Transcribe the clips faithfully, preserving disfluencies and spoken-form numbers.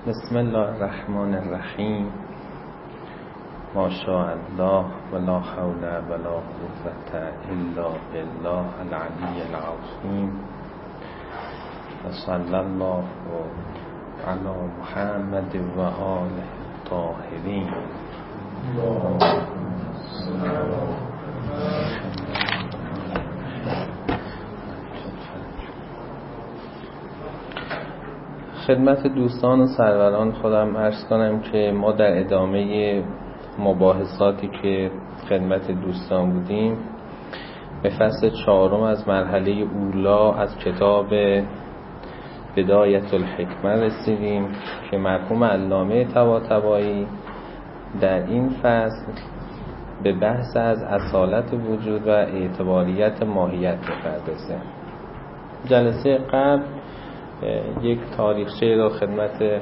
بسم الله الرحمن الرحیم. ما شاء الله ولا حول ولا قوة الا بالله العلی العظیم. و صلی الله علی محمد و آله الطاهرین. خدمت دوستان و سروران خودم عرض کنم که ما در ادامه مباحثاتی که خدمت دوستان بودیم به فصل چهارم از مرحله اولا از کتاب بدایت الحکمه رسیدیم که مرحوم علامه طباطبایی در این فصل به بحث از اصالت وجود و اعتباریت ماهیت می‌پردازه. جلسه قبل یک تاریخچه رو خدمت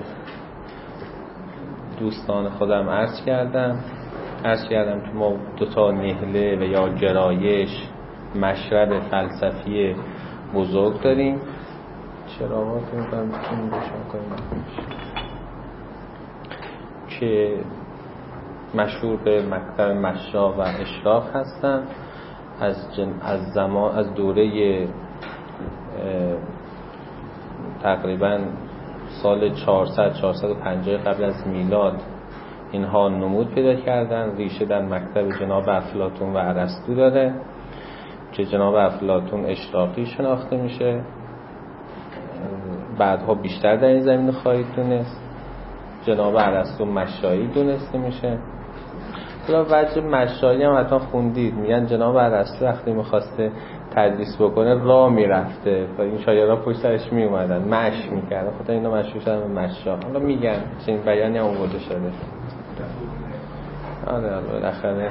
دوستان خودم عرض کردم عرض کردم که ما دو تا نهله و یا گرایش مشرب فلسفی بزرگ داریم. چراغات می‌کنم بتونیم روشن کنیم که مشهور به مکتب مشا و اشراق هستن. از جن... از زمان از دوره تقریبا سال چهارصد چهارصد و پنجاه قبل از میلاد اینها نمود پیدا کردن. ریشه در مکتب جناب افلاطون و ارسطو داره که جناب افلاطون اشراقی شناخته میشه، بعدها بیشتر در این زمینه خواهید دونست. جناب ارسطو مشایی دونسته میشه. حالا وجه مشایی هم حتما خوندید، میگن جناب ارسطو وقتی میخواسته تدریس بکنه راه میرفته و این شاگردا پشت سرش میومدن مش میکردن، خاطر اینا مشهور شدن به مشا. حالا میگن چنین بیانی هم آورده شده. آره بالاخره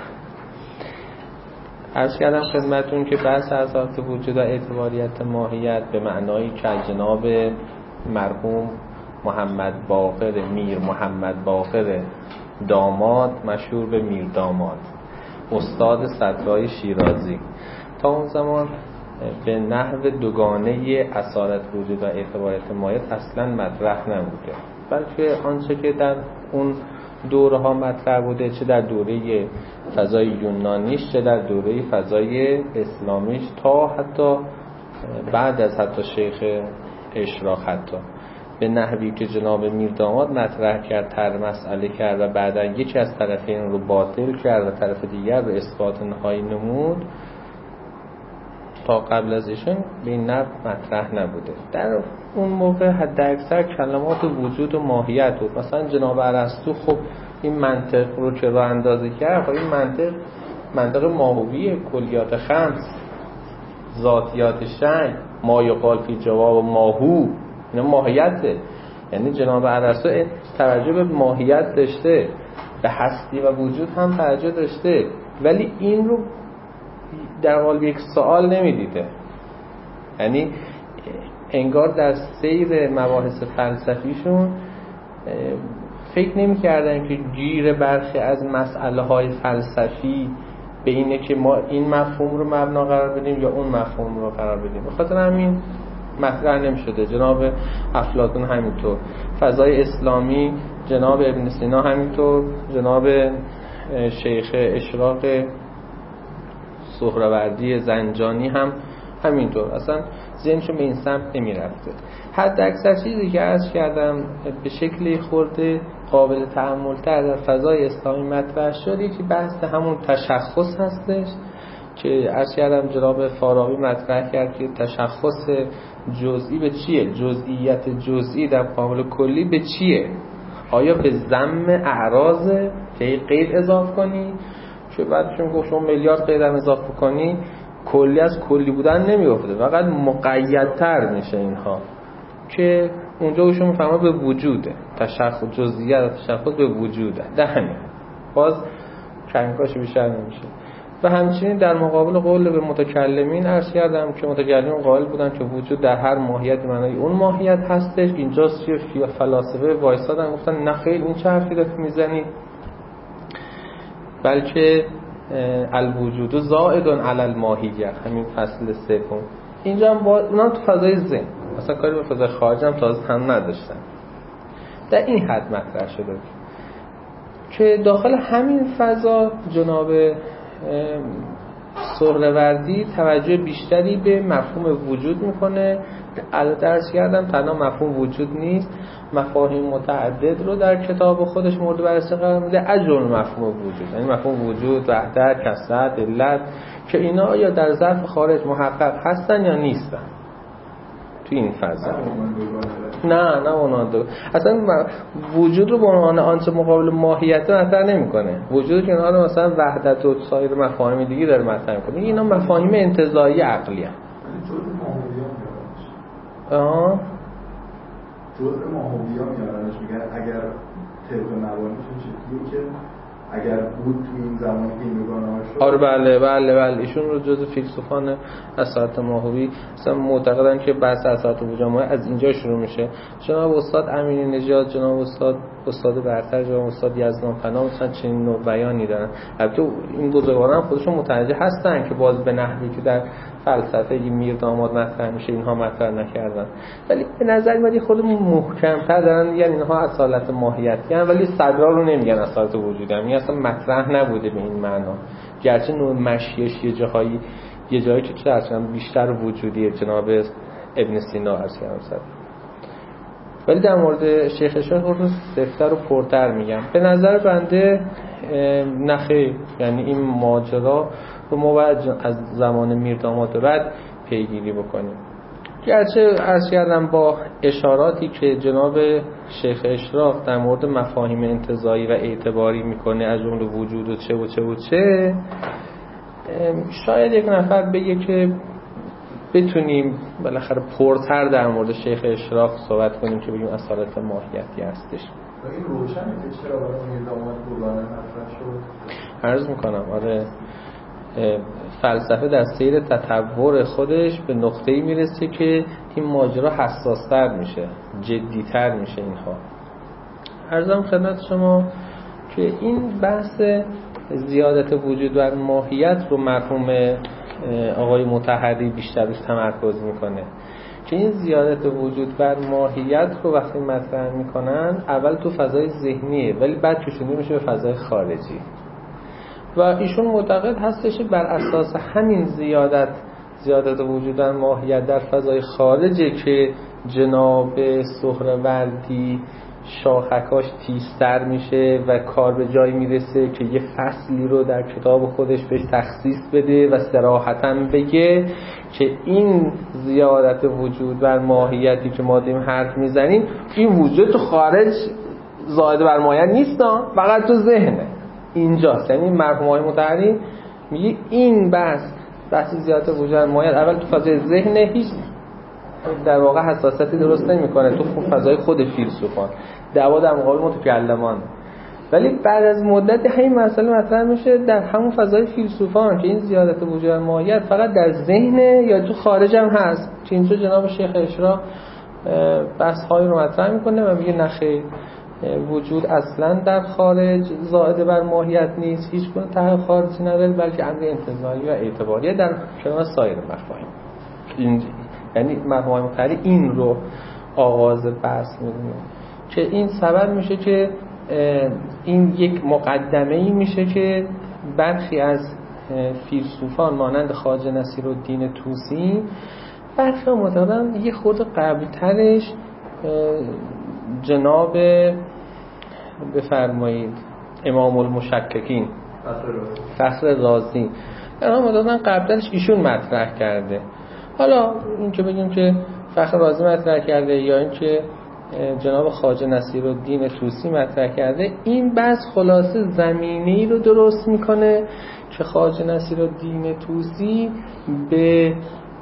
عرض کردم خدمتون که بحث اساس وجود و اعتباریت ماهیت به معنایی که جناب مرحوم محمد باقر میر محمد باقر داماد، مشهور به میر داماد، استاد صدرای شیرازی، تا اون زمان به نحو دوگانه اصالت وجود و اعتباریت ماهیت اصلا مطرح نبوده، بلکه آنچه که در اون دوره ها مطرح بوده، چه در دوره فضای یونانیش چه در دوره فضای اسلامیش، تا حتی بعد از حتی شیخ اشراق، حتی به نحوی که جناب میر داماد مطرح کرد، تر مسئله کرد و بعدا یکی از طرفین رو باطل کرد و طرف دیگر رو اثبات نهایی نمود، تا قبل از ایشون به این نحو مطرح نبوده. در اون موقع حد اکثر کلمات وجود و ماهیت بود. مثلا جناب ارسطو خب این منطق رو که راه اندازی کرد، خب این منطق منطق ماهویه، کلیات خمس، ذاتیات شیء، ما یقال فی جواب و ماهو، اینا ماهیته. یعنی جناب ارسطو توجه به ماهیت داشته، به هستی و وجود هم توجه داشته، ولی این رو در قالب یک سوال نمیدیده. یعنی انگار در سیر مباحث فلسفیشون فکر نمی کردن که گیر برخی از مسئله های فلسفی به اینه که ما این مفهوم رو مبنا قرار بدیم یا اون مفهوم رو قرار بدیم. بخاطر همین مطرح نمی شده. جناب افلاطون همینطور، فضای اسلامی جناب ابن سینا همینطور، جناب شیخ اشراق سهروردی زنجانی هم همینطور. اصلا ذهنشون به این سمت نمی رفته. حد اکثر چیزی که عرض کردم به شکلی خورده قابل تأمل تر در فضای اسلامی مطرح شد، یکی بحث همون تشخص هستش که عرض کردم جناب فارابی مطرح کرد که تشخص جزئی به چیه، جزئیت جزئی در مقابل کلی به چیه. آیا به ضم اعراض که قید اضافه کنی که بعدشون گفت شما میلیارد قید هم اضافه کنی کلی از کلی بودن نمیافته، فقط مقیدتر میشه اینها، که اونجا ایشون میفهمه به وجوده، تشخص جزئیت و تشخص به وجوده، ده همین باز کنکاش بیشتر نمیشه. و همچنین در مقابل قول به متکلمین عرض کردم که متکلمین قائل بودن که وجود در هر ماهیت معنای اون ماهیت هستش. اینجاست که فلاسفه وایسادن گفتن نه خیر، این چه حرفی داری میزنی، بلکه الوجود زائد علی الماهیه، همین فصل سوم. اینجا هم با اونا تو فضای ذهن، اصلا کاری به فضای خارج هم تازه هم نداشتن. در این حد مطرح شده که داخل همین فضا جناب سهروردی توجه بیشتری به مفهوم وجود میکنه. الان درس کردم تنها مفهوم وجود نیست، مفاهیم متعدد رو در کتاب خودش مورد بررسی قرار میده، از جمله مفهوم وجود، یعنی مفهوم وجود، وحدت، کثرت، علت، که اینا یا در ظرف خارج محقق هستن یا نیستن تو این فضا. نه نه اونا دو اصلا وجود رو به عنوان آنچه مقابل ماهیت مطرح نمیکنه. وجود که اینا مثلا وحدت و سایر مفاهیم دیگه داره مطرح میکنه. اینا مفاهیم انتزاعی عقلی هستند. آه جزء ماهویه میارنش، میگن اگر طبق مبانیشون چیزیه که اگر بود تو این زمانی که این دوگانه‌ها شد. آره بله بله بله ایشون رو جزء فیلسوفان اصالت ماهوی اصلا معتقدن که بحث اصالت وجود ماهی از اینجا شروع میشه. جناب استاد امینی نژاد، جناب استاد استاد برتر، جناب استاد یزدان پناه مثلا چنین نوع بیانی دارن. البته این بزرگواران خودشون متوجه هستن که باز به نحوی که در فلسفه این میر داماد مطرح میشه اینها مطرح نکردن، ولی به نظر میاد خود محکم‌تر دارن، یعنی اینها اصالت ماهیتی ان ولی صدرا رو نمیگن اصالت وجودی، یعنی اصلا مطرح نبوده به این معنا. گرچه نوع مشیش یه جاهایی یه جایی که چه اصلا بیشتر وجودیه، جناب ابن سینا عرض کردم صد، ولی در مورد شیخ اشراق خودم سفتر رو پرتر میگم. به نظر بنده نخیر، یعنی این ماجرا رو ما باید از زمان میر داماد بعد پیگیری بکنیم. گرچه عرض کردم با اشاراتی که جناب شیخ اشراق در مورد مفاهیم انتزاعی و اعتباری میکنه از جمله وجود و چه و چه و چه، شاید یک نفر بگه که بتونیم بالاخره پرتر در مورد شیخ اشراق صحبت کنیم که بگیم اصالت ماهیتی هستش. این روشنه که چرا برای میر داماد دوگانه مطرح شد؟ عرض میکنم آره، فلسفه در سیر تطور خودش به نقطه‌ای میرسه که این ماجرا حساس‌تر میشه، جدی‌تر میشه. اینها عرضم خدمت شما که این بحث زیادت وجود و ماهیت رو مرحوم آقای مطهری بیشتر روش تمرکز میکنه که این زیادت وجود بر ماهیت رو وقتی مطرح میکنن اول تو فضای ذهنیه ولی بعد کشونده میشه به فضای خارجی و ایشون معتقد هستش بر اساس همین زیادت زیادت وجود و ماهیت در فضای خارجه که جناب سهروردی شاخکاش تیزتر میشه و کار به جایی میرسه که یه فصلی رو در کتاب خودش بهش تخصیص بده و صراحتاً بگه که این زیادت وجود بر ماهیتی که ما داریم حرف میزنیم این وجود تو خارج زائد بر ماهیت نیست، فقط تو ذهنه. اینجاست. یعنی مرحوم آقای مطهری میگه این بحث بحث زیادت وجود بر ماهیت اول تو فضای ذهن، هیچ در واقع حساسیتی درست نمیکنه تو فضای خود فیلسوفان، دعوا در مقابل متکلمان، ولی بعد از مدت همین مسئله مطرح میشه در همون فضای فیلسوفان که این زیادت وجود و ماهیت فقط در ذهن یا تو خارج هم هست. که اینجا جناب شیخ اشراق بحث های رو مطرح میکنه و میگه نخیر، وجود اصلا در خارج زائد بر ماهیت نیست، هیچ گونه ته خارجی نداره، بلکه امر انتزاعی و اعتباریه در کنار سایر مفاهیم. این یعنی مرحوم مطهری این رو آغاز بحث میدونه که این سبب میشه که این یک مقدمه‌ای میشه که برخی از فیلسوفان مانند خواجه نصیرالدین طوسی برخی معتقدن یه خود قبل‌ترش جناب بفرمایید امام المشککین فخر رازی اینا معتقدن قبل‌ترش ایشون مطرح کرده. حالا این که بگیم که فخر رازی مطرح کرده یا این که جناب خواجه نصیرالدین طوسی مطرح کرده، این بحث خلاصه زمینه‌ای رو درست میکنه که خواجه نصیرالدین طوسی به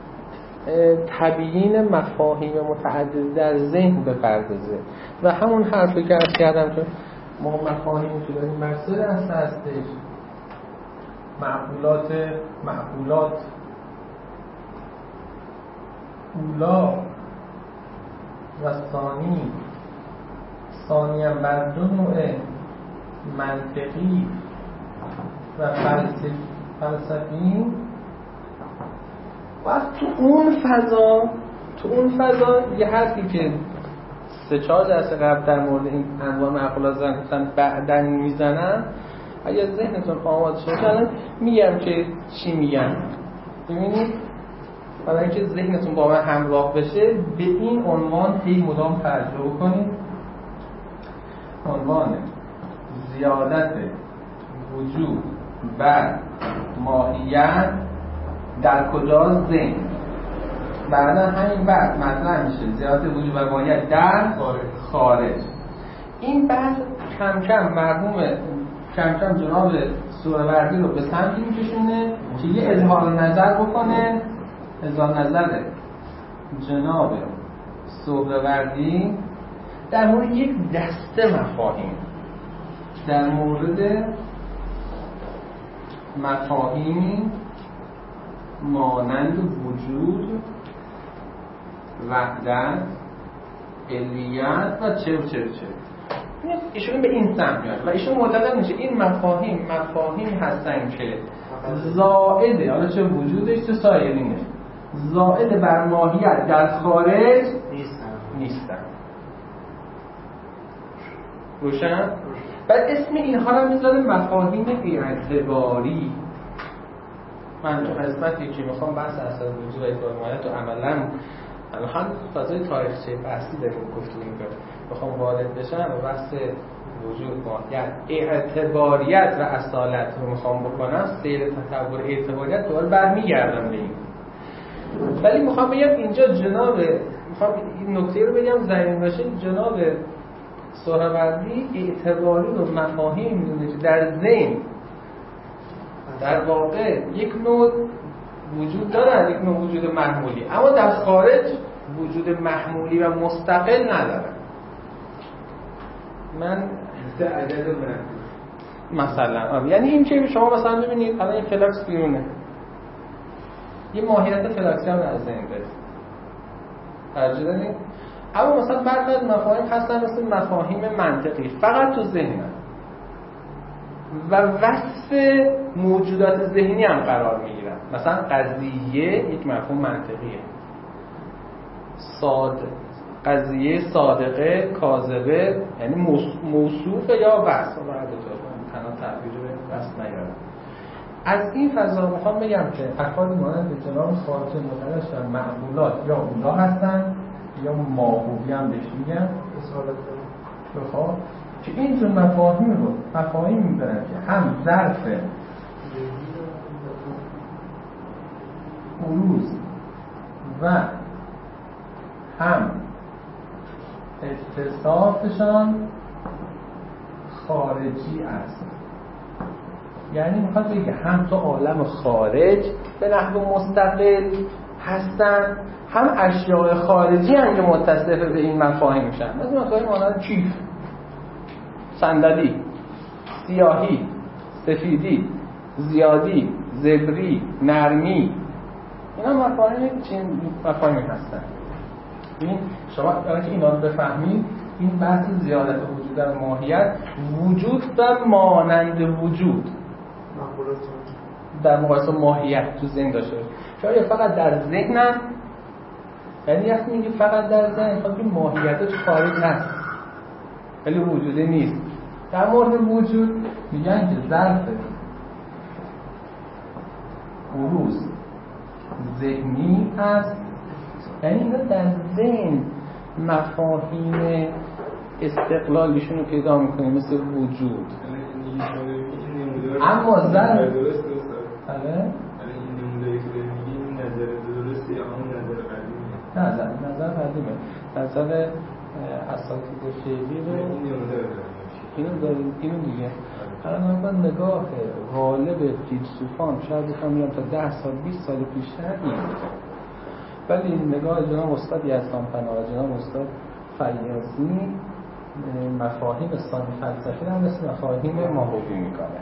تبیین مفاهیم متعدد در ذهن بپردازه و همون حرفی که عرض کردم که ما مفاهیمی که داریم مرسل هست هستش معقولات معقولات اولا و ثانی ثانی هم بر دو نوع منطقی و فلسفی فلسفی و تو اون فضا تو اون فضا یه حرفی که سه چهار جلسه قبل در مورد این انواع معقولات زدن گفتن بعدن میزنن، اگه ذهنتون آماده شده الان میگم که چی میگن. ببینید برای اینکه ذهنتون با من همراه بشه به این عنوان هی مدام تجربه کنید. عنوان زیادت وجود بر ماهیت در کجا؟ ذهن. بعدا همین بعد مطرح میشه زیادت وجود بر ماهیت در خارج. این بحث کم کم مرحوم کم کم جناب سهروردی رو به سمتی میکشونه که یه اظهار نظر بکنه. اظهار نظر جناب سهروردی در مورد یک دسته مفاهیم، در مورد مفاهیمی مانند وجود، وحدت، علیت و چه و چه و چه. ایشون به این سمت میاد و ایشون معتقد میشه این مفاهیم مفاهیمی هستن که زائده، حالا چه وجودش چه سایرینش، زائد بر ماهیت در خارج نیستن نیستن روشن؟ بعد اسم اینها رو میذاره مفاهیم اعتباری. من قسمتی که میخوام بحث اصل وجود و اعتبار ماهیت و عملا الان فضای تاریخچه بحثی داریم گفتگو میکنیم، میخوام وارد بشم و بحث وجود ماهیت اعتباریت و اصالت رو میخوام بکنم. سیر تطور اعتباریت دوباره برمیگردم به این، ولی میخوام بگم اینجا جناب میخوام این نکته رو بگم زمین باشه. جناب سهروردی اعتباری رو مفاهیم میدونه که در ذهن در واقع یک نوع وجود دارن، یک نوع وجود محمولی، اما در خارج وجود محمولی و مستقل ندارن. من مثلا یعنی این که شما مثلا ببینید الان این فلاکس بیرونه، یه ماهیت فلاکسی هم در ذهن دارید، توجه دارید؟ اما مثلا بعضی از مفاهیم هستن مثل مفاهیم منطقی فقط تو ذهنن و وصف موجودات ذهنی هم قرار میگیرن. مثلا قضیه یک مفهوم منطقیه، صاد قضیه صادقه کاذبه یعنی موصوفه یا وصف، بعد تو تنها تعبیر وصف نیارم. از این فضا میخوام بگم که افرادی مانند جناب خارج مدرش و معقولات یا اولا هستن یا ماهوی هم بهش میگن بخواه که این جور مفاهیم رو مفاهیم میبرن که هم ظرف بروز و هم اتصافشان خارجی است. یعنی میخواد بگه که هم تو عالم خارج به نحو مستقل هستن، هم اشیاء خارجی هم که متصف به این مفاهیم میشن. مثلا مفاهیم مانند کیف، صندلی، سیاهی، سفیدی، زیادی، زبری، نرمی، اینا مفاهیم چین مفاهیمی هستن. این شما اگر که اینا رو بفهمید این بحث زیادت وجود در ماهیت، وجود و مانند وجود در مقایسه ماهیت تو ذهن داشته باشه. شاید فقط در ذهنن، یعنی وقتی میگه فقط در ذهن خب این ماهیتش خارج هست ولی وجودی نیست. در مورد وجود میگن که ظرف بروز ذهنی هست، یعنی اینا در ذهن مفاهیم استقلالیشون رو پیدا میکنیم مثل وجود. اما ظرف درست بله این نموداری که میگی این نظر درسته یا اون نظر قدیمیه؟ نظر نظر قدیمه. نظر اساتید فعلی رو اینو داریم، اینو دیگه الان من نگاه غالب فیلسوفان شاید بخوام میگم تا ده سال بیست سال پیشتر این، ولی نگاه جناب استاد یزدانپناه و جناب استاد فیاضی مفاهیم اسلامی فلسفی رو مثل مفاهیم ماهوی میکنه.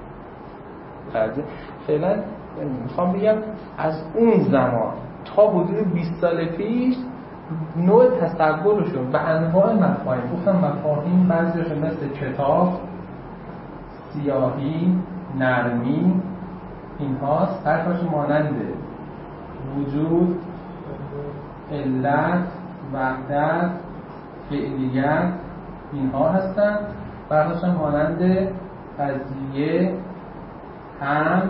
فعلا میخوام بگم از اون زمان تا حدود بیست سال پیش نوع تصورشون به انواع مفاهیم، گفتم مفاهیم بعضیشون مثل کتاب، سیاهی، نرمی، این هاست. هر کارشون مانند وجود، علت، وحدت، فعلیت اینها هستن. برخلاف مانند قضیه، هم،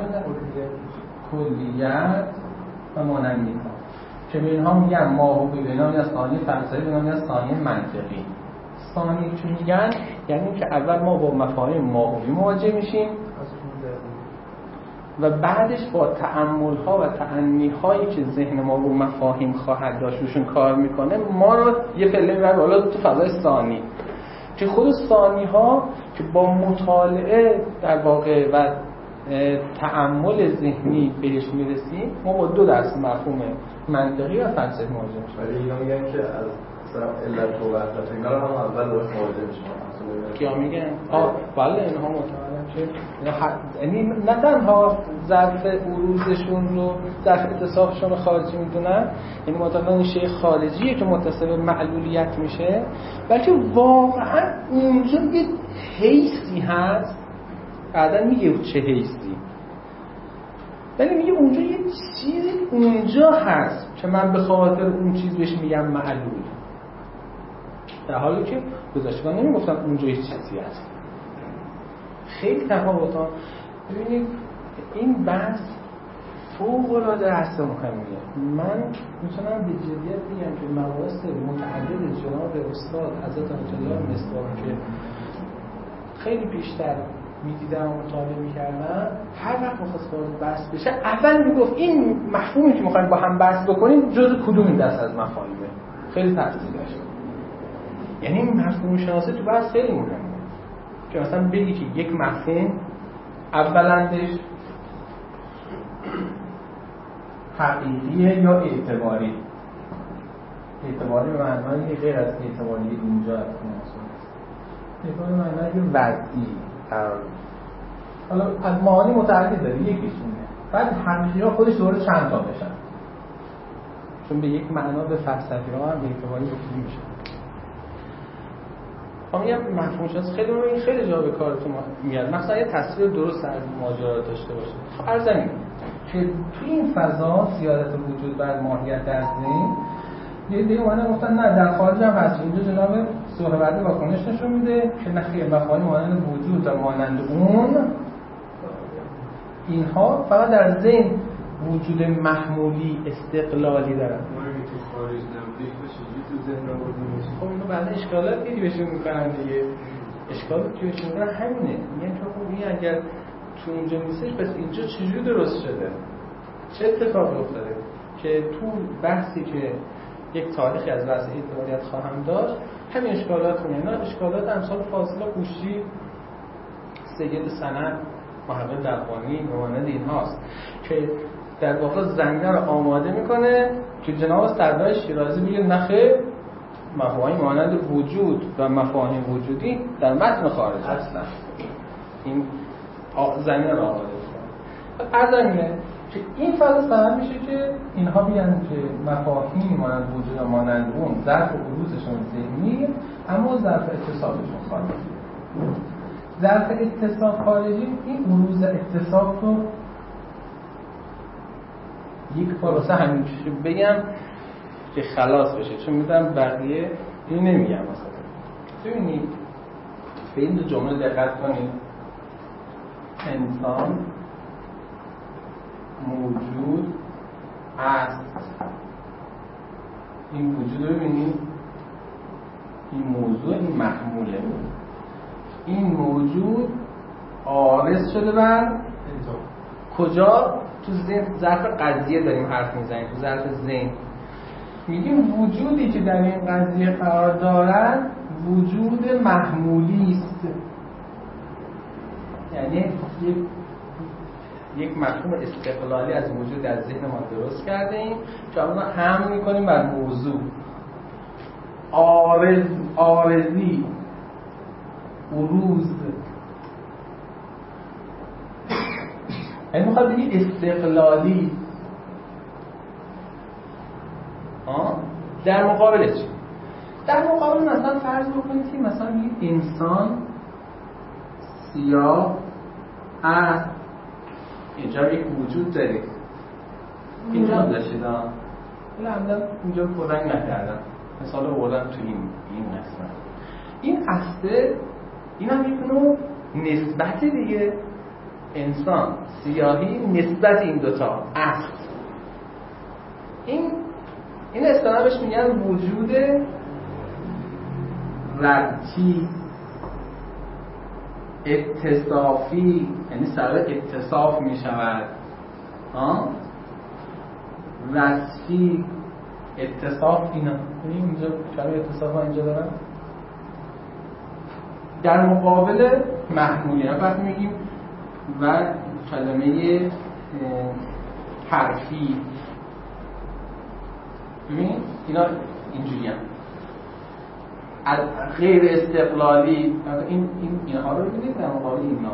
کلیت و مانند اینها که به اینها میگن ماهوی، به اینها میگن ثانی فلسفی، به اینها میگن ثانی منطقی. ثانی چون میگن یعنی که اول ما با مفاهیم ماهوی مواجه میشیم و بعدش با تأمل‌ها و تأنی‌هایی که ذهن ما رو مفاهیم خواهد داشت روشون کار میکنه ما رو یه پله میبره بالا تو فضای ثانی، که خود ثانی‌ها که با مطالعه در واقع و تأمل ذهنی بهش میرسیم ما با دو دست مفهوم منطقی و فلسفی مواجه میشیم. ولی اینا میگن که از علت و وحدت اینا رو هم اول باید مواجه بشیم. کیا میگن؟ آه بله اینها معتقدن که یعنی نه تنها ظرف عروضشون رو ظرف اتصافشون رو خارجی میدونن، یعنی معتقدن این شیء خارجیه که متصل به معلولیت میشه، بلکه واقعا اونجا یه حیثی هست، بعدا میگه چه حیثی، ولی میگه اونجا یه چیزی اونجا هست که من به خاطر اون چیز بهش میگم معلول، در حالی که گذاشتگان نمیگفتن اونجا یه چیزی هست. خیلی تفاوت‌ها. ببینید این بحث فوق‌العاده بحث مهمیه. من میتونم به جدیت بگم که مباحث متعدد جناب استاد حضرت آیت الله مصباح که خیلی بیشتر میدیدم و مطالعه میکردم، هر وقت میخواست باید بحث بشه اول میگفت این مفهومی که میخوایم با هم بحث بکنیم جز کدوم دست از مفاهیمه. خیلی تاثیر داشت. یعنی مفهوم شناسی تو بحث خیلی مهمه که مثلا بگی که یک مفهوم اولندش حقیقیه یا اعتباری. اعتباری به معنای غیر از اعتباری اینجا هست. اعتباری به معنای وضعی قرار. حالا از معانی متعدد داره، یکیشونه. بعد حقیقی ها خودش دوره چند تا بشن، چون به یک معنا به فلسفی ها هم به اعتباری گفته میشه. اما یه مفهوم شناسی خیلی مهمه، خیلی جا به کارتون میاد. مثلا یه تصویر درست از ماجرا داشته باشه. خب عرض اینه که توی این فضا سیادت وجود بر ماهیت در ذهن یه دیگه اومدن گفتن نه در خارج هم هست. اینجا جناب سهروردی واکنش نشون میده که نه خیر مفاهیم مانند وجود و مانند اون اینها فقط در ذهن وجود محمولی استقلالی دارن. تو خارج نبودی چجوری تو ذهن آوردی؟ خب اینو بعد اشکالات دیدی بهشون میکنن دیگه. اشکالات که بهشون میکنن همینه، میگن که خب این اگر تو اونجا نیستش پس اینجا چجوری درست شده؟ چه اتفاقی افتاده؟ که تو بحثی که یک تاریخی از بحث اعتباریت خواهم داشت همین اشکالات میگن. نه اشکالات امثال فاصله قوشی، سید سند، محقق دبانی و مانند اینهاست که در واقع زمینه رو آماده میکنه که جناب سردار شیرازی بگه نخیر مفاهیم مانند وجود و مفاهیم وجودی در متن خارج هستن. این زمینه رو آماده میکنه. عرض اینه که این فضا سبب میشه که اینها بیان که مفاهیم مانند وجود و مانند اون ظرف عروضشون ذهنی اما ظرف اتصافشون خارجی. ظرف اتصاف خارجی این عروض اتصاف رو یک پروسه همین چیزی بگم که خلاص بشه، چون میدونم بقیه اینو نمیگم. مثلا ببینید به این دو جمله دقت کنید. انسان موجود است. این وجود رو ببینید، این موضوع، این محموله. این موجود عارض شده بر کجا؟ تو ظرف قضیه داریم حرف میزنیم، تو ظرف ذهن. میگیم وجودی که در این قضیه قرار دارد وجود محمولی است. یعنی یک یک مفهوم استقلالی از وجود در ذهن ما درست کرده ایم که اون رو هم میکنیم بر موضوع. عارض، عارضی، عروض، یعنی میخواد بگی استقلالی. آه؟ در مقابل چی؟ در مقابل مثلا فرض بکنید که مثلا یه انسان سیاه است، اینجا یک وجود دارید، اینجا هم داشتید ها، این همدن اینجا پررنگ نکردم، مثال آوردم تو این این قسمت. این اصله این هم یک نوع نسبت دیگه، انسان سیاهی نسبت این دوتا اصل. این این اصطلاح بهش میگن وجود ربطی اتصافی، یعنی سبب اتصاف می شود. ها وصفی اتصاف، اینا اینجا کلمه اتصاف ها اینجا دارن در مقابل محمولی. وقتی میگیم و کلمه حرفی، ببین اینا اینجوری هم غیر استقلالی، این این اینها رو ببینید در مقابل اینها.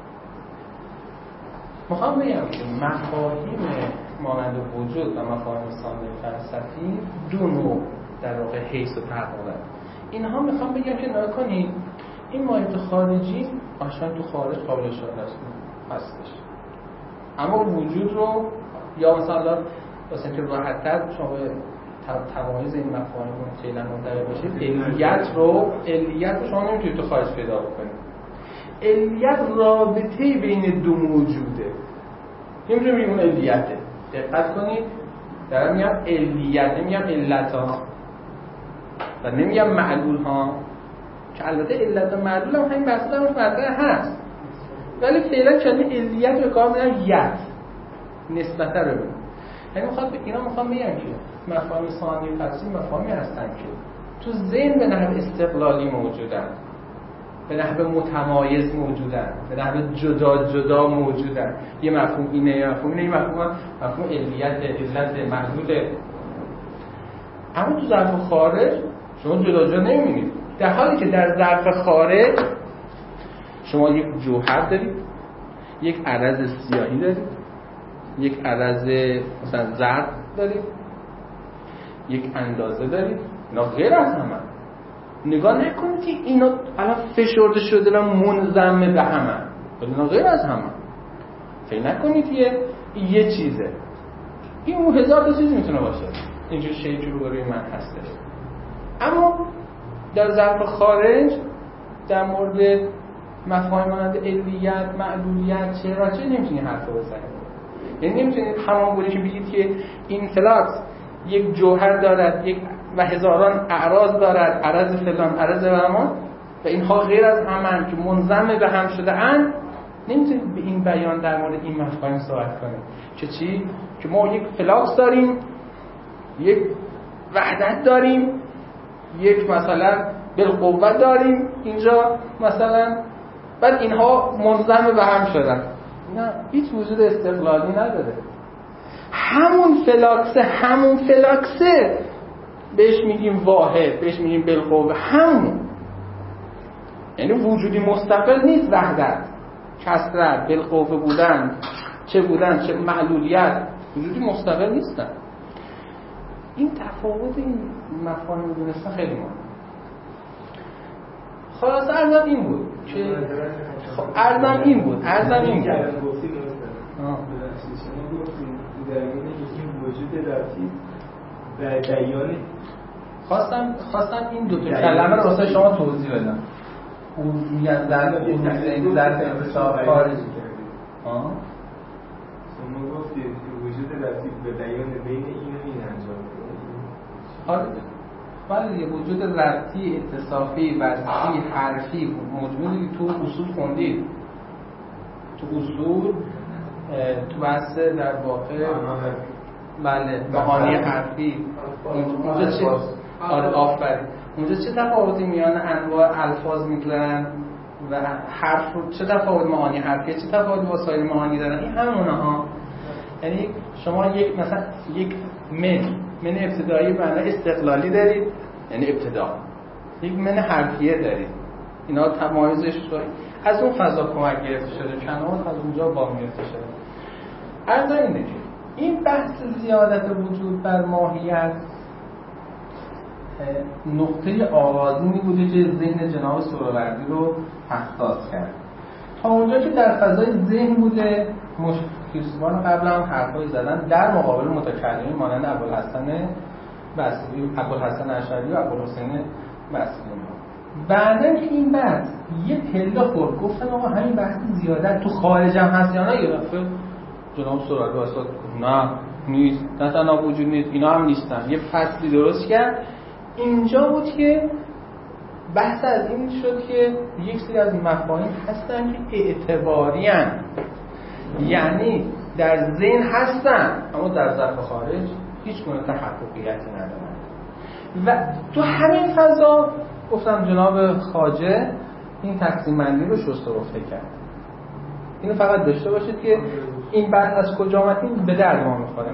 میخوام بگم که مفاهیم مانند وجود و مفاهیم ساده فلسفی دو نوع در واقع حیث و تقابل. اینها میخوام بگم که نگاه کنید این ماهیت خارجی آشان تو خارج قابل اشاره هستش، اما وجود رو یا مثلا واسه اینکه راحت‌تر شما تمایز این مفاهیم رو فعلا منتقل باشید، علیت رو علیت رو شما نمیتونید تو خارج پیدا بکنید. علیت رابطه بین دو موجوده، نمیتونیم بگیم اون علیته. دقت کنید دارم میگم علیت، نمیگم علت ها و نمیگم معلول ها، که البته علت و معلول هم همین بحث درش مطرح هست، ولی فعلا کلمه علیت به کار میبرم یت نسبت رو ببینم. یعنی میخواد اینا میخوام بگم که مفاهیم ثانی فلسفی مفاهیمی هستن که تو ذهن به نحو استقلالی موجودن، به نحو متمایز موجودن، به نحو جدا جدا موجودن. یه مفهوم اینه، یه مفهوم اینه، یه مفهوم مفهوم علیت، علت، معلوله. اما تو ظرف خارج شما جدا جدا نمی‌بینید، در حالی که در ظرف خارج شما یک جوهر دارید، یک عرض سیاهی دارید، یک عرض مثلا زرد دارید، یک اندازه دارید. اینا غیر از همه. نگاه نکنید که اینا الان فشرده شده و منضم به همه، ولی اینا غیر از همه. فکر نکنید یه یه چیزه، این اون هزار تا چیز میتونه باشه. اینجور شیء جو روی من هستش. اما در ظرف خارج در مورد مفاهیم مانند علیت، معلولیت، چرا چه نمیتونی حرف بزنید. یعنی نمیتونید همان گونه که بگید که این فلاکس یک جوهر دارد، یک و هزاران اعراض دارد، عرض فلان، عرض همان، و اینها غیر از همن که منضم به هم شده اند. نمیتونید به این بیان در مورد این مفاهیم صحبت کنید که چی؟ که ما یک فلاکس داریم، یک وحدت داریم، یک مثلا بالقوت داریم اینجا مثلا، بعد اینها منضم به هم شدن. نه، هیچ وجود استقلالی نداره. همون فلاکسه همون فلاکسه بهش میگیم واحد، بهش میگیم بالقوه. همون یعنی وجودی مستقل نیست. وحدت، کثرت، بالقوه بودن، چه بودن، چه معلولیت، وجودی مستقل نیستن. این تفاوت این مفاهیم دونستن خیلی مهمه. خلاص ارزم این بود که خب ارزم این بود ارزم این بود شما گفتیم در این که وجود ذاتی و بیان خواستم خواستم این دو تا کلمه رو واسه شما توضیح بدم. اون میگن ظرف اون ظرف اتصال خارجی. ها شما گفتید وجود ذاتی به بیان بین این و این انجام آره ولی یه وجود ربطی، اتصافی، وصفی، حرفی مجموعی تو اصول خوندید. تو اصول تو بحث در واقع بله معانی حرفی اونجا چه آره آفرین اونجا چه تفاوتی میان انواع الفاظ میگذارن و حرف رو چه تفاوت معانی حرفی چه تفاوت با سایر معانی دارن. این همونه ها. یعنی شما یک مثلا یک من من ابتدایی معنی استقلالی دارید، یعنی ابتدا. یک من حرفیه دارید. اینا تمایزش رو از اون فضا کمک گرفته شده، کلمات از اونجا با گرفته شده. عرض اینه که این بحث زیادت وجود بر ماهیت نقطه آغازینی بوده که ذهن جناب سهروردی رو حساس کرد. تا اونجا که در فضای ذهن بوده، فیلسوفان قبل هم حرفایی زدن در مقابل متکلمین مانند ابوالحسن بصری، ابوالحسن اشعری و ابوالحسین بصری. بعدن که این بحث یه پله خورد گفتن آقا همین بحث زیادت تو خارج هم هست یا نه، یه دفعه جناب سرالی واسط گفت نه نیست، نه تنها وجود نیست، اینا هم نیستن. یه فصلی درست کرد. اینجا بود که بحث از این شد که یک سری از مفاهیم هستن که اعتباری ان، یعنی در ذهن هستن اما در ظرف خارج هیچ گونه تحققیتی ندارن. و تو همین فضا گفتم جناب خواجه این تقسیم بندی رو شست و رفته کرد. اینو فقط داشته باشید که این بحث از کجا آمد، این به درد ما میخوره.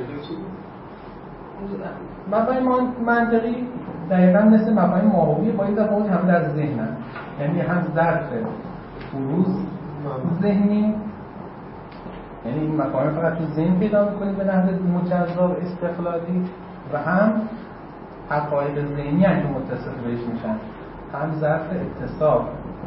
مفاهیم منطقی دقیقاً مثل مفاهیم ماهوی با این دفعه هم در ذهنن، یعنی هم ظرف فروز ذهنی، یعنی این مفاهیم فقط تو ذهن پیدا میکنید به نحو مجزا و استقلالی، و هم حقایق ذهنی هم که متصل بهش میشن، هم ظرف اتصال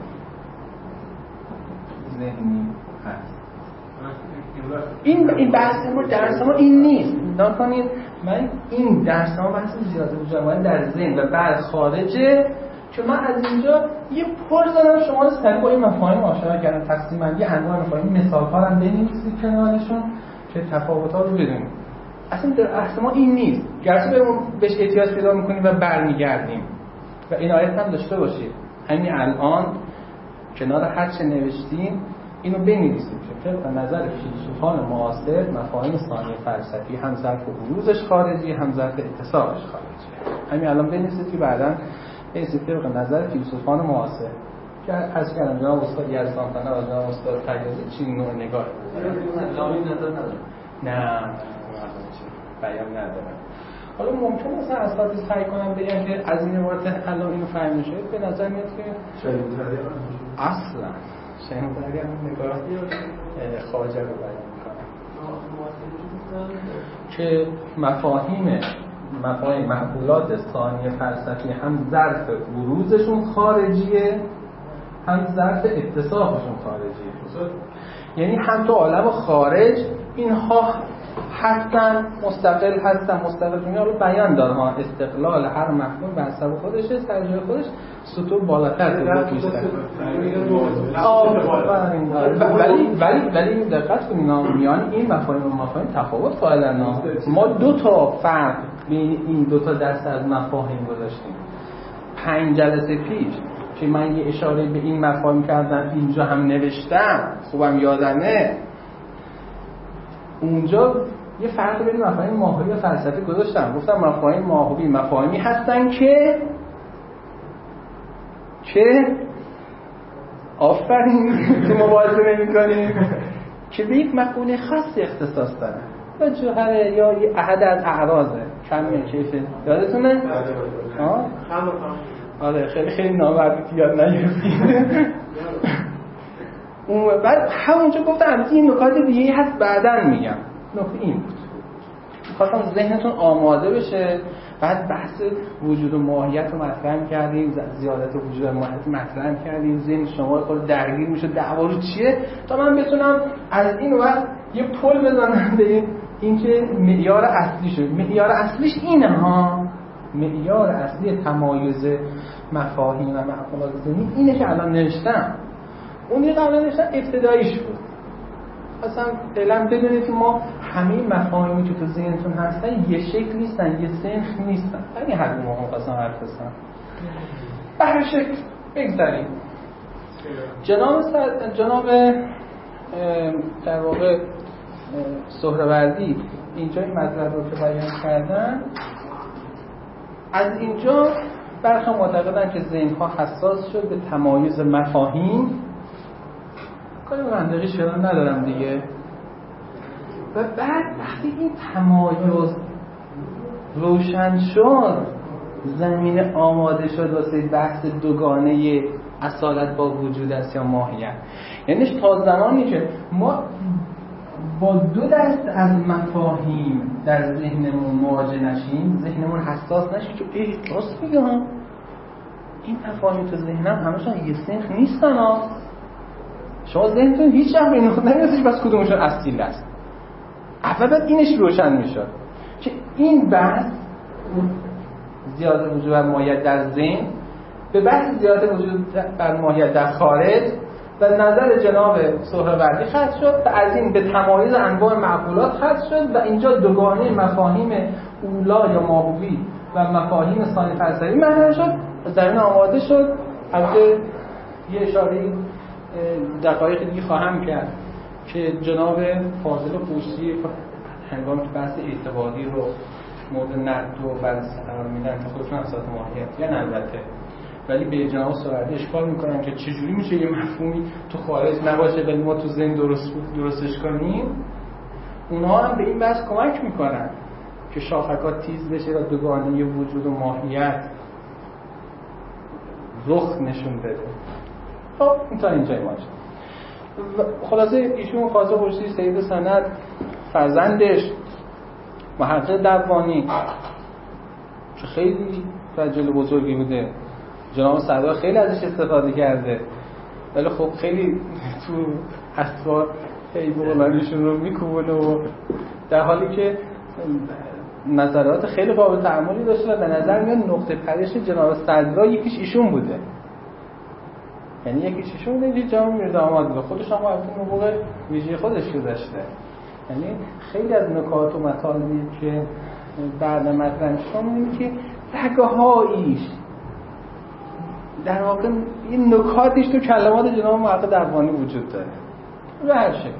ذهنی هست. این این بحث ما درس ما این نیست. نکنید من این درس ما بحث زیاده وجود در ذهن و بعد خارجه که من از اینجا یه پر زدم شما رو سریع با این مفاهیم آشنا کردم، تقسیم بندی انواع مفاهیم، مثال ها رو بنویسید کنارشون که تفاوت ها رو بدونید. اصلا درس ما این نیست. گرچه بهمون بهش احتیاج پیدا میکنیم و برمیگردیم و عنایت هم داشته باشید همین الان کنار هر چه نوشتیم اینو بنویسید که طبق نظر فیلسوفان معاصر مفاهیم ثانی فلسفی هم ظرف بروزش خارجی هم ظرف اتصالش خارجی. همین الان بنویسید که بعداً بنویسید طبق نظر فیلسوفان معاصر که از کلام جناب استاد یزدانفنه و جناب استاد تجازی چی نوع نگاه نامی نظر نداره. نه بیان ندارم. حالا ممکن است اساتید سعی کنم بگن که از این عبارت الان اینو فهمیده شد، به نظر میاد که اصلا شنیداری هم نگاه خواجه رو بیان میکنم که مفاهیم مفاهیم معقولات ثانی فلسفی هم ظرف بروزشون خارجیه هم ظرف اتصافشون خارجیه، یعنی هم تو عالم خارج اینها هستن، مستقل هستن، مستقل کنی. حالا بیان داره ها استقلال هر مفهوم به حسب خودشه، سر جای خودش سطور بالاتر تو میستن. ولی ولی ولی دقت کنید میان این مفاهیم و مفاهیم تفاوت قائلن. ما دو تا فرق بین این دو تا دسته از مفاهیم گذاشتیم. پنج جلسه پیش که من یه اشاره به این مفاهیم کردم اینجا هم نوشتم، خوبم یادمه، اونجا یه فرق بین مفاهیم ماهوی و فلسفی گذاشتم. گفتم مفاهیم ماهوی مفاهیمی هستن که که آفرین که مباحثه نمی‌کنیم که به یک مفهوم خاصی اختصاص دارن و جوهره یا یه احد از اعراضه کمی کیفه. یادتونه؟ ها؟ آره خیلی خیلی نامربوطی یاد نگرفتید. اون بعد همونجا گفتم این نکات دیگه هست بعداً میگم. نکته این بود خواستم ذهنتون آماده بشه. بعد بحث وجود و ماهیت رو مطرح کردیم، زیادت وجود و ماهیت مطرح کردیم، ذهن شما خود درگیر میشه دعوا رو چیه تا من بتونم از این وقت یه پل بزنم به این که معیار اصلی شد. معیار اصلیش اینه ها، معیار اصلی تمایز مفاهیم و معقولات ذهنی اینه که الان نوشتم. اون یه قبل نوشتم ابتداییش بود. اصلا فعلا بدونید که ما همه مفاهیمی که تو ذهنتون هستن یه شکل نیستن، یه سنخ نیستن. یعنی هر دو مهم قسم حرف بزنم. به هر شکل بگذاریم. جناب سر... جناب در واقع سهروردی اینجا این مطلب رو که بیان کردن، از اینجا برخی معتقدن که ذهن‌ها حساس شد به تمایز مفاهیم. کاری منطقی شدن ندارم دیگه. و بعد وقتی این تمایز روشن شد، زمین آماده شد واسه بحث دوگانه اصالت با وجود است یا ماهیت. یعنی تا زمانی که ما با دو دست از مفاهیم در ذهنمون مواجه نشیم، ذهنمون حساس نشه که ای راست میگم این مفاهیم تو ذهنم همشون یه سنخ نیستن ها. شما ذهنتون هیچ وقت به نقطه نمیرسید بس کدومشون اصیل است. اول باید اینش روشن میشد که این بحث اون زیاده وجود بر ماهیت در ذهن به بحث زیاده وجود بر ماهیت در خارج و نظر جناب سهروردی ختم شد و از این به تمایز انواع معقولات ختم شد و اینجا دوگانه مفاهیم اولا یا ماهوی و مفاهیم ثانی فلسفی مطرح شد و زمین آماده شد. البته یه اشاره دقایق دیگه خواهم کرد که جناب فاضل قوسی هنگامی که بحث اعتباری رو مورد نقد و بررسی قرار میدن تا خودشون اساس ماهیتی البته، ولی به جناب سهروردی اشکال میکنن که چجوری میشه یه مفهومی تو خارج نباشه ولی ما تو ذهن درست درستش کنیم. اونها هم به این بحث کمک میکنن که شاخکات تیز بشه و دوگانه وجود و ماهیت رخ نشون بده. خب این تا اینجای ماجرا. خلاصه ایشون فاضل قوسی سید سند فرزندش محقق دبوانی که خیلی رجل بزرگی بوده، جناب صدرا خیلی ازش استفاده کرده، ولی خب خیلی تو اسوار ای بولانیشون رو میکوبونه و در حالی که نظرات خیلی قابل تأملی داشته و به نظر میاد نقطه پرش جناب صدرا یکیش ایشون بوده، یعنی یکیش ایشون بوده یکی جناب میرزا احمد بوده، خودش هم البته اون موقع ویژه خودش رو داشته. یعنی خیلی از نکات و مطالبی که بعد مطرح شد می‌بینیم که رگه‌هاییش در واقع این نکاتش تو کلمات جناب محقق دبوانی وجود داره به هر شکل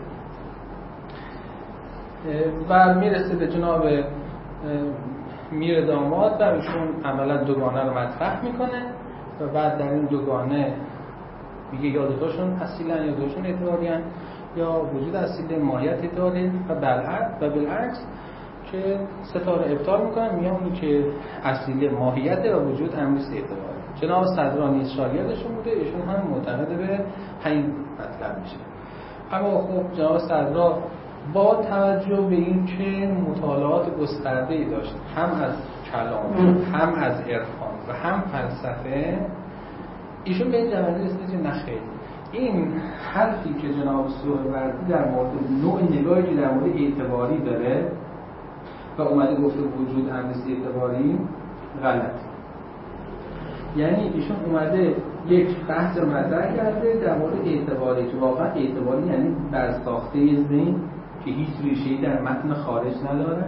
و میرسه به جناب میر داماد و ایشون اولا دوگانه رو مطرح میکنه و بعد در این دوگانه میگه یا دوتاشون اصیلن یا دوتاشون اعتباری‌ان یا وجود اصیل ماهیت اعتباری و بالعکس و بالعکس که ستاره ابطال میکنن میگن اونی که اصیل ماهیت و وجود امریست اعتباری. جناب صدرا نیز شاگردشون بوده، ایشون هم معتقد به همین مطلب میشه. اما خب جناب صدرا با توجه به این که مطالعات گسترده‌ای داشت هم از کلام هم از عرفان و هم فلسفه، ایشون به این جمعیت رسید که نخیر این حرفی که جناب سهروردی در مورد نوع نگاهی که در مورد اعتباری داره و اومده گفته وجود امریست اعتباری غلط، یعنی ایشون اومده یک بحث رو مطرح کرده در مورد اعتباری که واقعا اعتباری یعنی برساخته ذهن که هیچ ریشه‌ای در متن خارج نداره،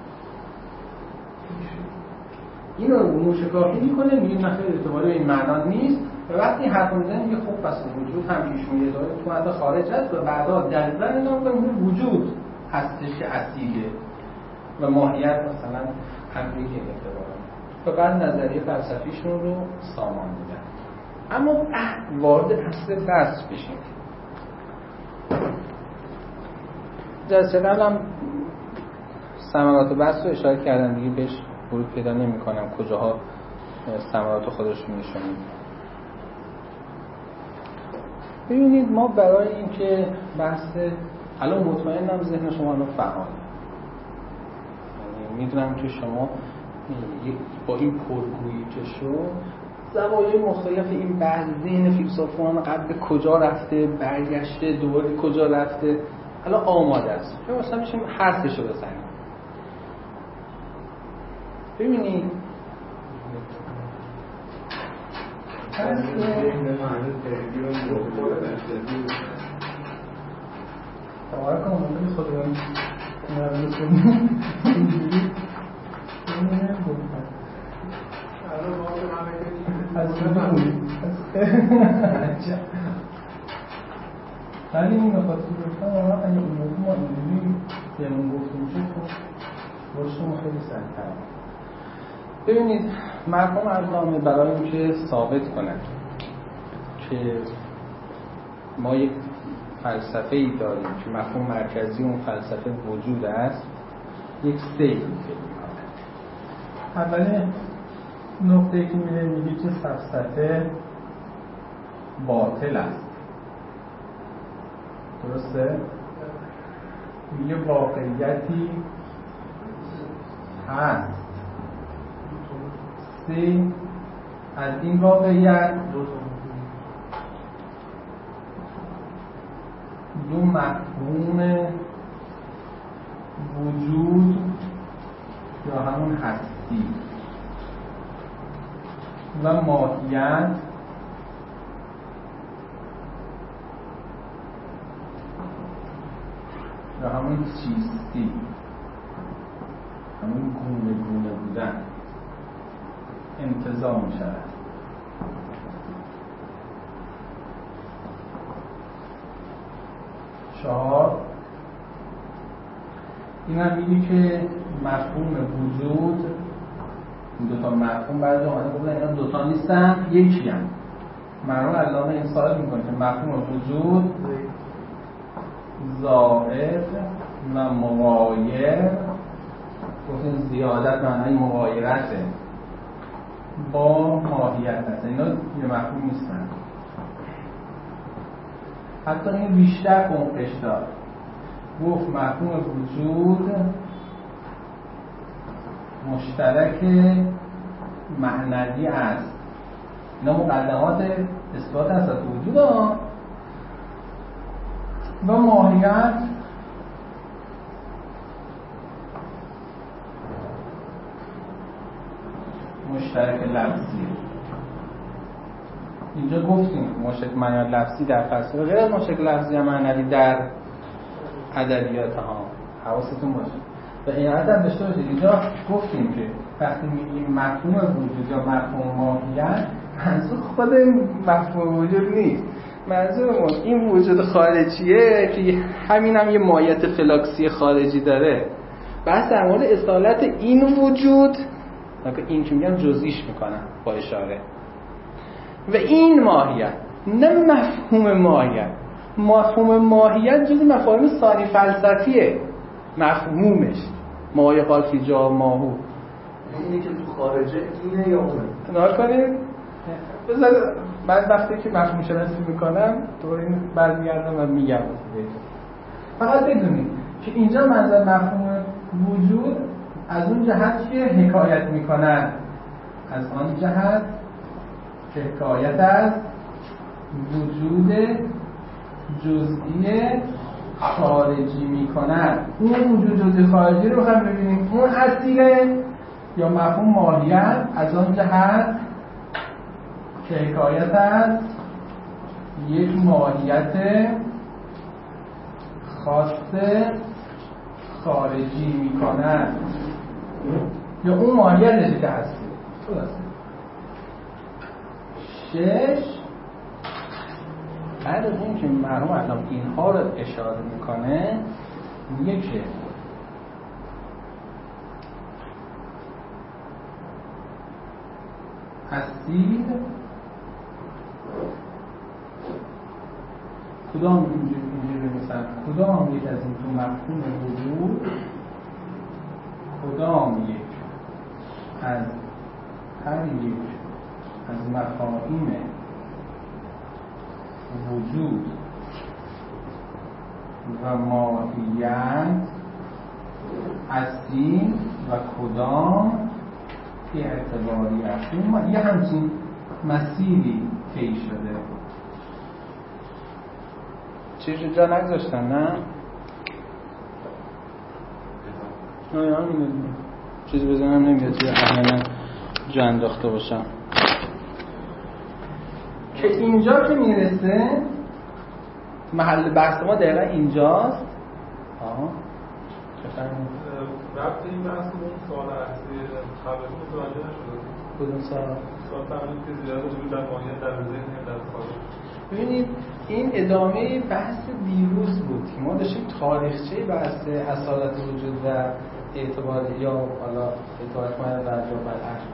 اینو موشکافی میکنه میگه نخیر اعتباری به این معنا نیست و وقتی حرف میزنه میگه خب پس وجود هم ایشون یه داره تو متن خارج هست و بعدا دقیقاً اینا میگه وجود هستش که اصیله و ماهیت مثلا همین اعتباری و بعد نظریه فلسفیشون رو سامان میدن. اما وارد اصل بحث بشیم. جلسه قبل هم ثمرات بحث رو اشاره کردم دیگه بهش ورود پیدا نمی کنم کجاها ثمرات خودشون نشون میدن. ببینید ما برای اینکه بحث الان مطمئنم ذهن شما رو فعال، یعنی میدونم که شما با این پرگویی که شد زوایای مختلف این بحث ذهن فیلسوفان قبل به کجا رفته برگشته دوباره کجا رفته الان آماده است که مثلا میشیم حرفش رو بزنیم. ببینید باور کنم ممکنی خودم نرمه کنیم اینجوری نمیدونم بودن از کنیم ولی این نخواست گفتم واقعا اگه این موضوع ما اینجوری یمون گفته میشه خب رشد خیلی سریع‌تر. ببینید مرحوم علامه برای اینکه ثابت کنند که ما یک فلسفه‌ای داریم که مفهوم مرکزی اون فلسفه وجود است یک سیل می‌کنه. اول نقطه‌ای که میره میگه که فلسفه باطل است، درسته؟ میگه واقعیتی هست. سی از این واقعیت دو مفهوم وجود یا همون هستی و ماهیت و همون چیستی، همون گونه گونه بودن انتزاع می شود. چهار، این هم میگه که مفهوم وجود، این دوتا مفهوم بعد آمده بودن اینا دوتا نیستن، یکی هم. مرحوم علامه این سوال میکنه که مفهوم وجود زائد و مغایر، گفتیم زیادت معنی مغایرته، با ماهیت هست، اینا یه مفهوم نیستن. حتی این بیشتر عمقش داد، گفت مفهوم وجود مشترک معنوی است. اینا مقدمات اثبات اصالت وجود ها. و ماهیت مشترک لفظی. اینجا گفتیم مشترک معنوی لفظی در فلسفه غیر از مشترک لفظی و معنوی در ادبیات ها، حواستون باشه. و این عدد داشته باشید، اینجا گفتیم که وقتی میگیم مفهوم وجود یا مفهوم ماهیت، منظور خود مفهوم وجود نیست، منظورمون این وجود خارجیه که همین هم یه ماهیت فلاکسی خارجی داره. بحث در مورد اصالت این وجود، این که میگم جزئیش میکنم با اشاره، و این ماهیت، نه مفهوم ماهیت. مفهوم ماهیت جز مفاهیم ثانی فلسفیه، مفهومش ماهی قال فی جا ماهو، اینی که تو خارجه اینه یا اونه. نگاه کنید، بذار بعد وقتی که مفهوم شناسی میکنم دور این برمیگردم و میگم. فقط بدونید که اینجا منظر مفهوم وجود از اون جهت که حکایت میکنن، از آن جهت که حکایت از وجود جزئی خارجی میکنن. اون وجود جزئی خارجی رو هم ببینیم اون اصیله، یا مفهوم ماهیت از آن جهت که حکایت از یک ماهیت خاص خارجی میکنن، یا اون ماهیتشه که هستی. شش، بعد از این که مرحوم علامه اینها رو اشاره میکنه، میگه که اصیل کدام اینجوری اینجوری بمیسن، کدام یک از این تو مفهوم وجود، کدام یک از هر یک از مفاهیم وجود و ماهیت اصیل و کدام اعتباری است. یه همچین مسیری طی شده. چیزی جا نگذاشتن نه؟ نه همینه، چیزی بزنم نمیاد توی احیانا جا انداخته باشم. که اینجا که میرسه محل بحث ما دقیقا اینجاست. آها بفرمایید. ربط این بحث به اون سوال اصلی قبلی متوجه نشدم. کدوم سوال؟ سوال فرمودید که زیاد وجود در ماهیت در ذهن در خارج. ببینید این ادامه بحث دیروز بود که ما داشتیم تاریخچه بحث اصالت وجود و اعتبار یا حالا اعتبار کنه در جا بالعکس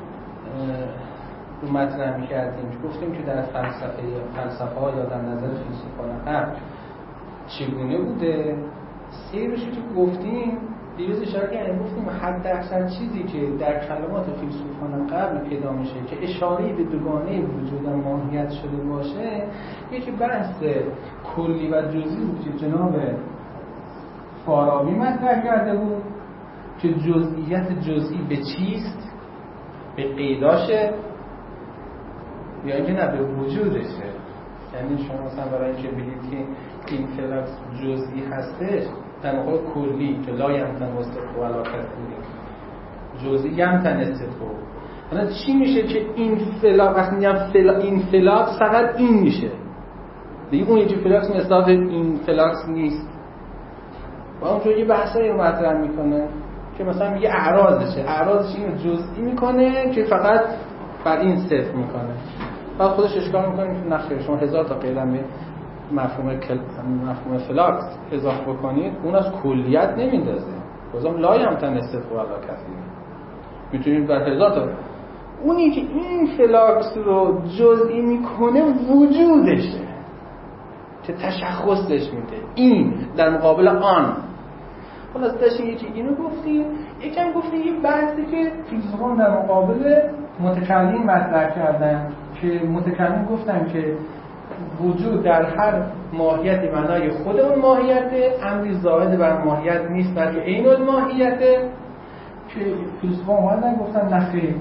رو مطرح می‌کردیم. گفتیم که در فلسفه فلسفه ها یا در نظر فیلسوفان قبل چگونه بوده سیرش که گفتیم دیروز اشاره کردیم، گفتیم حد اکثر چیزی که در کلمات فیلسوفان قبل پیدا میشه که اشاره‌ای به دوگانه وجود و ماهیت شده باشه، یکی بحث کلی و جزئی بود که جناب فارابی مطرح کرده بود که جزئیت جزئی به چیست؟ به قیداشه یا اینکه نه به وجودشه. یعنی شما مثلا برای اینکه بگید که این فلکس جزئی هستش در واقع کلی که لا یمتن وسطه ولا کثیری، جزئی یمتن استفو، حالا چی میشه که این فلاکس وقتی میگم فلا این فلاکس فقط این میشه دیگه اون یکی فلاکس مثلا این فلاکس نیست و اونجوری یه بحثایی رو مطرح میکنه که مثلا میگه اعراضشه اعراضش اینو جزئی میکنه که فقط بر این صفر میکنه بعد خودش اشکال میکنه که نخیر شما هزار تا قیدم به مفهوم کل... مفهوم فلاکس اضافه بکنید اون از کلیت نمیندازه بازم لای هم تن صفر ولا کثیر میتونید بر هزار تا اونی که این فلاکس رو جزئی میکنه وجودشه که تشخصش میده این در مقابل آن. خلاص داشتیم یکی اینو گفتیم یکم گفتیم یه بحثی که فیلسوفان در مقابل متکلم مطرح کردن که متکلم گفتن که وجود در هر ماهیتی معنای خود اون ماهیته امری زائد بر ماهیت نیست بلکه عین الماهیته که فیلسوفان اومدن گفتن نخیر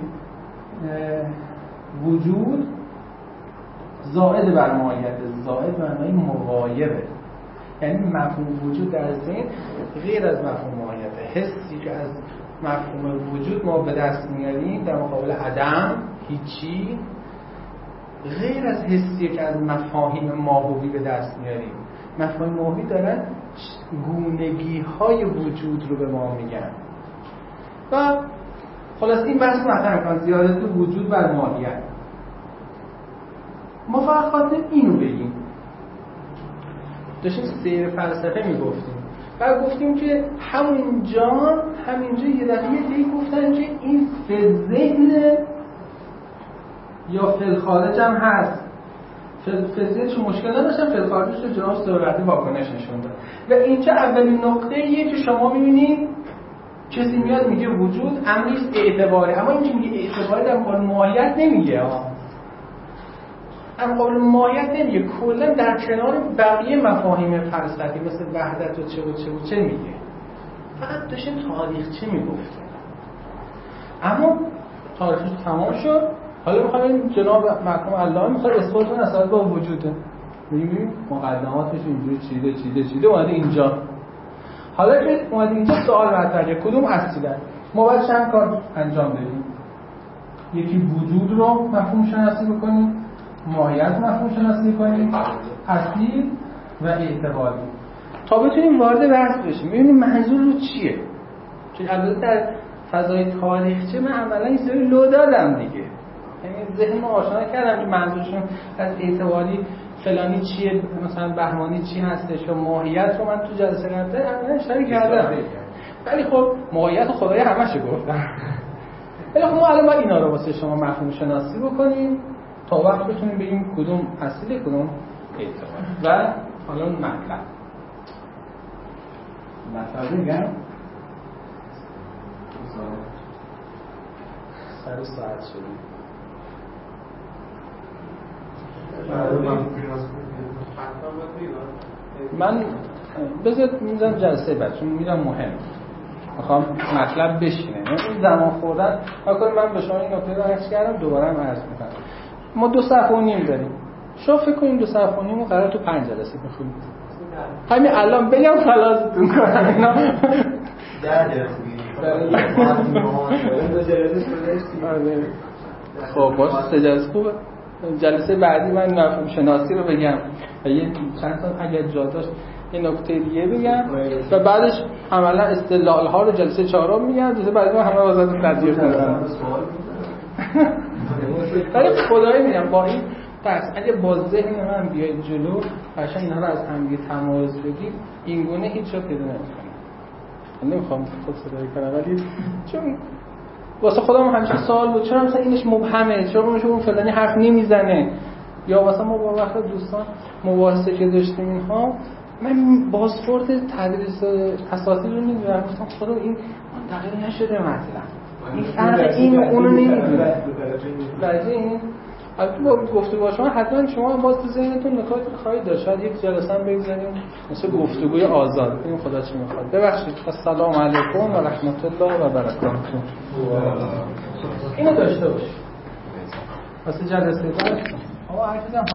وجود زائد بر ماهیت زائد معنای مغایبه یعنی مفهوم وجود در ذهن غیر از مفهوم ماهیته حسی که از مفهوم وجود ما به دست میاریم در مقابل عدم هیچی غیر از حسی که از مفاهیم ماهوی به دست میاریم مفاهیم ماهوی دارن گونگی های وجود رو به ما میگن و خلاص این بحث مطرح میکنن زیادت وجود بر ماهیت ما فقط خاطر اینو بگیم داشتیم سیر فلسفه میگفتیم بعد گفتیم که همونجا همینجا یه دفعه دیگه گفتن که این فی ذهن یا فی الخارج هم هست فی ذهنش مشکل نداشتن فی الخارجش رو جناب سهروردی واکنش نشون داد و اینجا اولین نقطه ایه که شما میبینید کسی میاد میگه وجود امریست اعتباره اما این که میگه اعتباره در مقابل ماهیت نمیگه در مقابل ماهیت نمیگه کلا در کنار بقیه مفاهیم فلسفی مثل وحدت و چه و چه و چه میگه فقط داشتیم تاریخچه میگفته اما تاریخش تمام شد حالا میخوایم جناب محکوم علامه میخواد اثبات کنه اصلا با وجوده میبینیم مقدماتش اینجوری چیده چیده چیده اومده اینجا حالا که اومده اینجا سوال مطرحه کدوم اصیله ما باید چند کار انجام بدیم یکی وجود رو مفهوم شناسی بکنیم ماهیت مفهوم شناسی کنیم اصیل و اعتباری تا بتونیم وارد بحث بشیم ببینیم منظور رو چیه چون البته در فضای تاریخچه من عملا این سری لو دادم دیگه یعنی ذهن ما آشنا کردم که منظورشون از اعتباری فلانی چیه مثلا بهمانی چی هستش و ماهیت رو من تو جلسه قبل عملا اشاره کردم ولی خب ماهیت خدای همه‌شو گفتم ولی خب ما الان باید اینا رو واسه شما مفهوم شناسی بکنیم تا وقت بتونیم بگیم کدوم اصیل کدوم اعتبار و حالا مطلب مطلب میگم سر ساعت شدیم من بذار میذارم جلسه بعد چون میرم مهم میخوام مطلب بشینه این زمان خوردن واقعا من به شما این نکته رو عرض کردم دوباره هم عرض میکنم ما دو صفحه و نیم داریم شما فکر کنیم دو صفحه و نیم رو قرار تو پنج جلسه بخونیم همین الان بگم خلاصتون کنم اینا در جلسه بگیم خب باشه سه جلسه خوبه جلسه بعدی من مفهوم شناسی رو بگم و یه چند تا اگر جا داشت یه نکته دیگه بگم و بعدش عملا استدلال ها رو جلسه چهارم میگم جلسه بعدی من همه واسه تدریج میکنم ولی خدایی میگم با این پس اگه با ذهن من بیاید جلو قشنگ اینا رو از هم دیگه تمایز بدید این گونه هیچ جا پیدا نمی‌کنه من نمیخوام خود صدایی کنم ولی چون واسه خودم همیشه سوال بود چرا مثلا اینش مبهمه چرا اون فلانی حرف نمیزنه یا مثلا ما با وقت دوستان مباحثه که داشتیم اینها من بازخورد تدریس اساسی رو می‌دونم گفتم خدا این منتقل نشده مثلا این فرق این و اونو نمیدونه درجه این البته با گفتگو با شما حتما شما باز تو ذهنتون نکات خواهید داشت شاید یک جلسه هم بگذاریم مثل گفتگوی آزاد ببینیم خدا چی میخواد ببخشید السلام علیکم و رحمت الله و برکاته اینو داشته باشید واسه جلسه بعد آقا هر چیزی